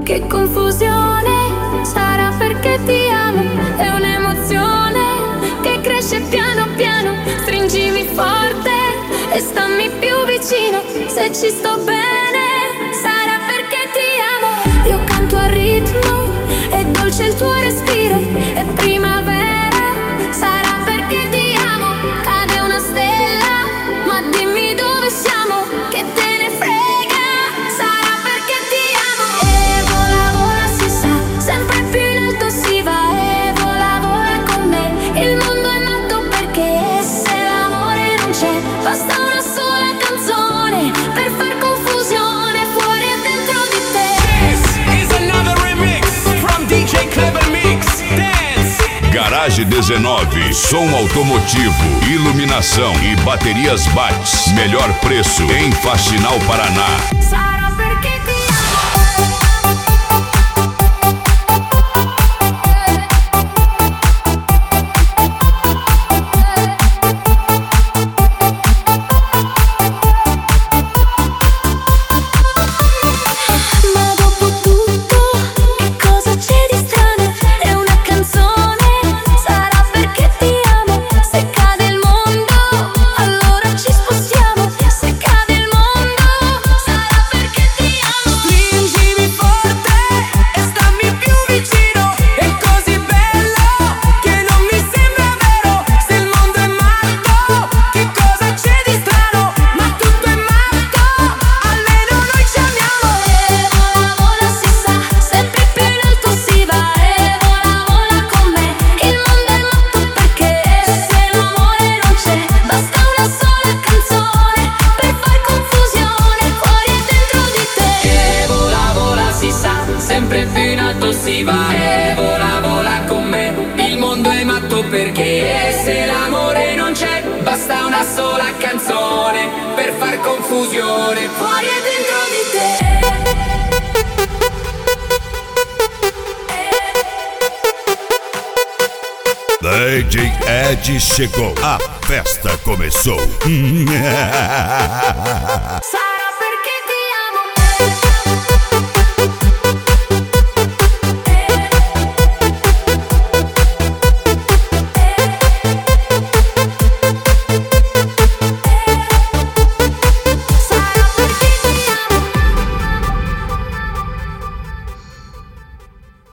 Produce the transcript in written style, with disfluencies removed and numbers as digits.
Che confusione, sarà perché ti amo. È un'emozione che cresce piano piano. Stringimi forte e stammi più vicino. Se ci sto bene, sarà perché ti amo. Io canto a ritmo, è dolce il tuo respiro. È primavera, sarà perché ti amo. Cade una stella, ma dimmi dove siamo, che te ne frega. Sarà perché ti amo. E vola, vola, si sa, sempre più in alto si va. E vola, vola con me. Il mondo è matto perché se l'amore non c'è, basta una sola canzone per far confusione fuori e dentro di te. This is another remix from DJ Clever Mix. Dance. Garage 19, som automotivo, iluminação e baterias Bates. Melhor preço em Faxinal, Paraná. Sarà perché ti Ma dopo tutto, che cosa c'è di strano? È una canzone, sarà perché ti amo. Se cade il mondo, allora ci spostiamo. Se cade il mondo, sarà perché ti amo. Stringimi forte e stammi più vicino. È così bello che non mi sembra vero. Se il mondo è matto, che cosa c'è di strano? Ma tutto è matto, almeno noi ci amiamo. E vola, vola, si sa, sempre più in alto si va. E vola, vola con me. Il mondo è matto perché se l'amore non c'è, basta una sola canzone per far confusione fuori e dentro di te. E vola, vola, si sa, sempre più in alto si va. E vola, vola con me. Il mondo è matto perché se l'amore non c'è, basta una sola canzone per far confusione Fuori e dentro di te. DJ Ed chegou, a festa começou. Sarà